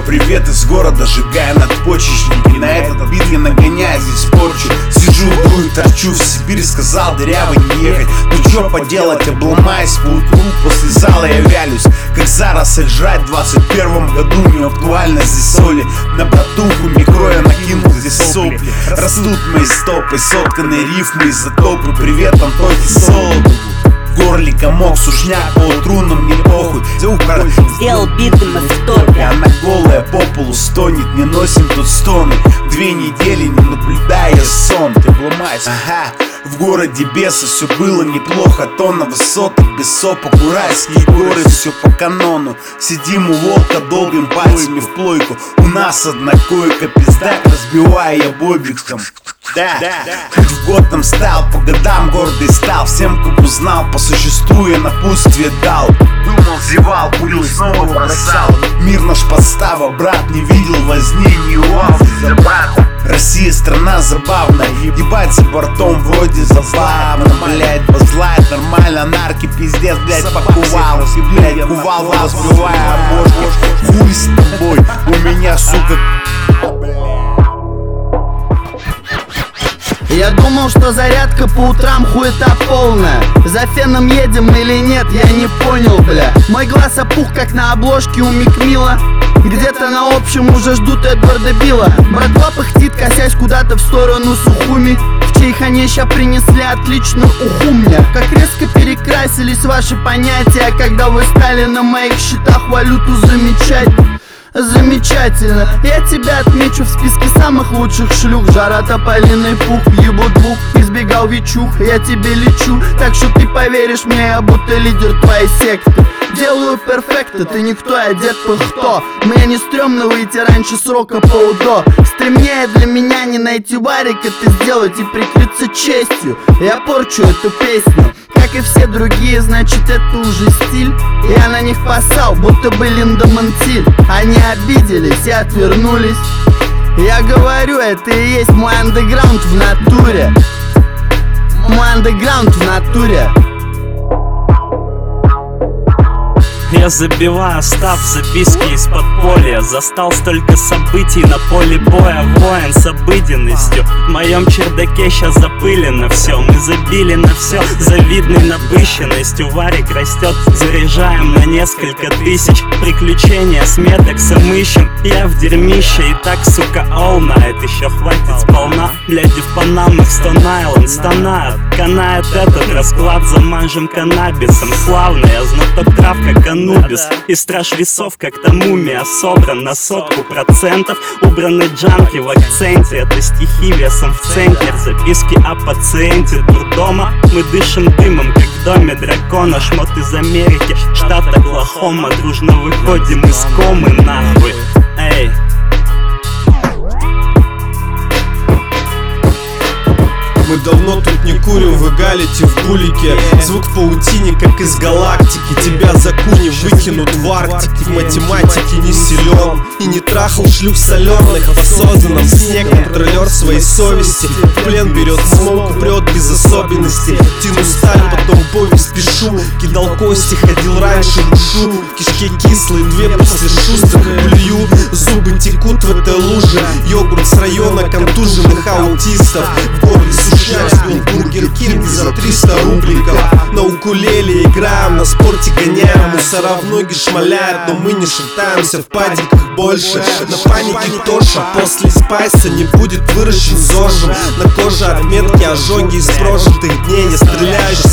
привет из города, сжигая надпочечники. На этот бит я нагоняю здесь порчу. Сижу, дую, торчу, в Сибирь сказал дырявый не ехать. Ну чё поделать, обломаюсь поутру, после зала я вялюсь, как заросль жрать. В 21 году не актуально здесь соли. На братуху микро я накинул здесь сопли. Растут мои стопы, сотканные рифмы, изотопы. Привет, Антохе Солоду. В горле комок, сушняк, по утру, но мне похуй. Сделал биты на стопе. Она голая по полу стонет, не носим тут стоны. 2 недели не наблюдая сон. Ты обломайся, ага. В городе беса все было неплохо. Тонна высоток, без сопок, уральские горы, все по канону. Сидим у волка, долбим пальцами в плойку. У нас одна койка, пиздак, разбивая я бобиком. Да, хоть в год там стал, по годам гордый стал. Всем, как узнал, по существу я напутствие дал. Думал, зевал, курил, снова бросал. Мир наш подстава, брат, не видел возни, не увал за брата. Россия страна забавная, ебать за бортом вроде забавно. Блять, базлайт, нормально, нарки, пиздец, блять, покувал. Блять, кувал, разбивая обложки. Хуй с тобой, у меня, сука. Я думал, что зарядка по утрам хуета полная. За феном едем или нет, я не понял, бля. Мой глаз опух, как на обложке у Микмила. Где-то на общем уже ждут Эдварда Билла. Братва пыхтит, косясь куда-то в сторону Сухуми. В чей хане ща принесли отличную уху мне. Как резко перекрасились ваши понятия, когда вы стали на моих счетах валюту замечать. Замечательно, я тебя отмечу в списке самых лучших шлюх. Жара, тополиный пух, ебу двух, избегал вечух, я тебе лечу. Так что ты поверишь мне, я будто лидер твоей секты. Делаю перфекты, ты никто, я дед пыхто. Мне не стрёмно выйти раньше срока по УДО. Стремнее для меня не найти варик, это сделать и прикрыться честью. Я порчу эту песню, как и все другие, значит это уже стиль. Я на них поссал, будто бы Линда Монтиль. Они обиделись и отвернулись. Я говорю, это и есть мой андеграунд в натуре. Мой андеграунд в натуре. Я забиваю став записки из подполья. Застал столько событий на поле боя. Воин с обыденностью. В моем чердаке щас запылено все. Мы забили на все завидной напыщенностью. Варик растет, заряжаем на несколько тысяч. Приключения с медексом ищем. Я в дерьмище и так, сука, all night. Еще хватит сполна. Бляди в панамах, Stone Island стонают. Канает этот расклад, замажем каннабисом. Славно, я знаток трав, как Анубис. И страж весов, как та мумия. Собран на 100%. Убраны джанки в акценте. Это стихи весом в центнер. Записки о пациенте дурдома. Мы дышим дымом, как в доме дракона. Шмот из Америки, штат Оклахома. Дружно выходим из комы, нахуй. Эй. Мы давно тут не курим, вы галите в булике. Звук в паутине, как из галактики. Тебя за куни выкинут в Арктике. В математике не силен и не трахал шлюх соленых. В осознанном сне контролер своей совести. В плен берет смог, прет без особенностей. Тяну сталь, потом повесть пишу. Кидал кости, ходил раньше в душу. Кишки кислые, 2 после шустрых плюю. Зубы текут в этой луже. Йогурт с района контуженных аутистов. В горле сушняк, сбил Бургер Кинг за 300 рубликов. На укулеле играем, на спорте гоняем. Мусора в ноги шмаляют, но мы не шатаемся в падиках больше. На панике Тоша, после спайса не будет выращен зожем. На коже отметки, ожоги из прожитых дней. Я стреляю